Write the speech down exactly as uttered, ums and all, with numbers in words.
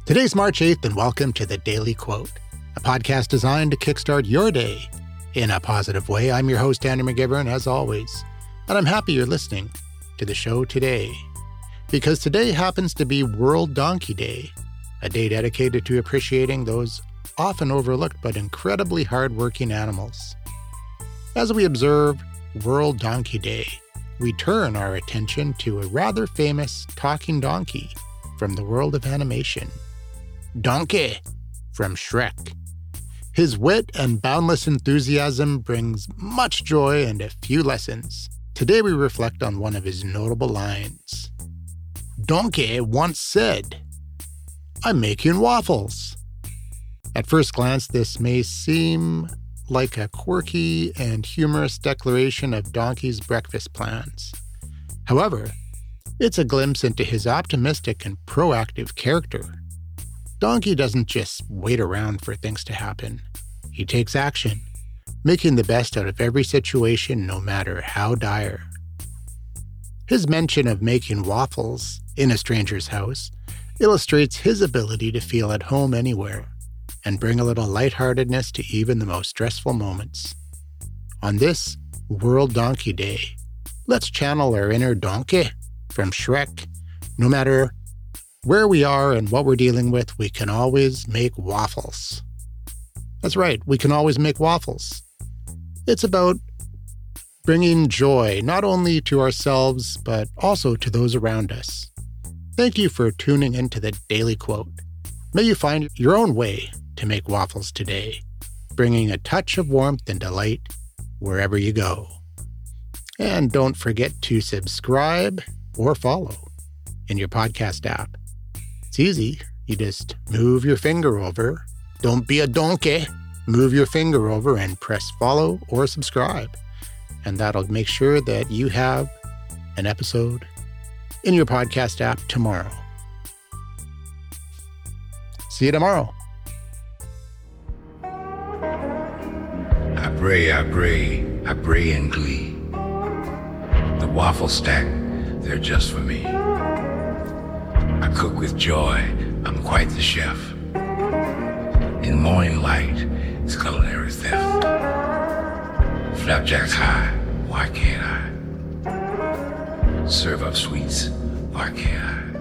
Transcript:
Today's March eighth, and welcome to The Daily Quote, a podcast designed to kickstart your day in a positive way. I'm your host, Andrew McGivern, as always, and I'm happy you're listening to the show today, because today happens to be World Donkey Day, a day dedicated to appreciating those often overlooked but incredibly hardworking animals. As we observe World Donkey Day, we turn our attention to a rather famous talking donkey from the world of animation. Donkey from Shrek. His wit and boundless enthusiasm brings much joy and a few lessons. Today we reflect on one of his notable lines. Donkey once said, "I'm making waffles." At first glance, this may seem like a quirky and humorous declaration of Donkey's breakfast plans. However, it's a glimpse into his optimistic and proactive character. Donkey doesn't just wait around for things to happen. He takes action, making the best out of every situation, no matter how dire. His mention of making waffles in a stranger's house illustrates his ability to feel at home anywhere and bring a little lightheartedness to even the most stressful moments. On this World Donkey Day, let's channel our inner donkey from Shrek. No matter where we are and what we're dealing with, we can always make waffles. That's right, we can always make waffles. It's about bringing joy not only to ourselves, but also to those around us. Thank you for tuning into the Daily Quote. May you find your own way to make waffles today, bringing a touch of warmth and delight wherever you go. And don't forget to subscribe or follow in your podcast app. It's easy. You just move your finger over. Don't be a donkey. Move your finger over and press follow or subscribe. And that'll make sure that you have an episode in your podcast app tomorrow. See you tomorrow. I bray, I bray, I bray in glee. The waffle stack, they're just for me. I cook with joy, I'm quite the chef. In morning light, it's culinary theft. Flapjacks high, why can't I? Serve up sweets, why can't I?